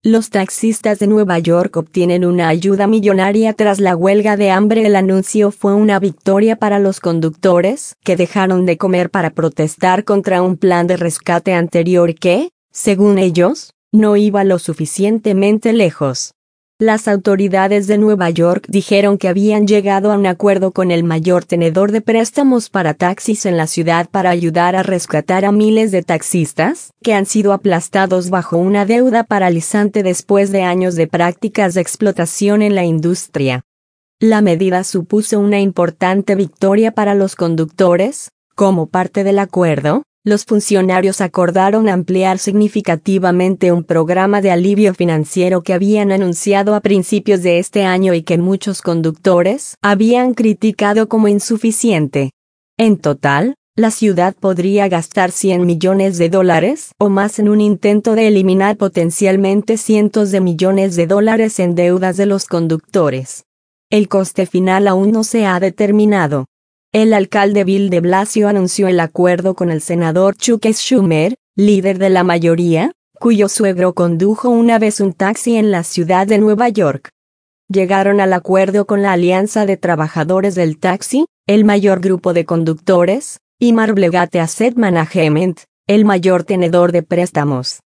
Los taxistas de Nueva York obtienen una ayuda millonaria tras la huelga de hambre. El anuncio fue una victoria para los conductores, que dejaron de comer para protestar contra un plan de rescate anterior que, según ellos, no iba lo suficientemente lejos. Las autoridades de Nueva York dijeron que habían llegado a un acuerdo con el mayor tenedor de préstamos para taxis en la ciudad para ayudar a rescatar a miles de taxistas que han sido aplastados bajo una deuda paralizante después de años de prácticas de explotación en la industria. La medida supuso una importante victoria para los conductores. Como parte del acuerdo, los funcionarios acordaron ampliar significativamente un programa de alivio financiero que habían anunciado a principios de este año y que muchos conductores habían criticado como insuficiente. En total, la ciudad podría gastar $100 millones o más en un intento de eliminar potencialmente cientos de millones de dólares en deudas de los conductores. El coste final aún no se ha determinado. El alcalde Bill de Blasio anunció el acuerdo con el senador Chuck Schumer, líder de la mayoría, cuyo suegro condujo una vez un taxi en la ciudad de Nueva York. Llegaron al acuerdo con la Alianza de Trabajadores del Taxi, el mayor grupo de conductores, y Marbleggate Asset Management, el mayor tenedor de préstamos.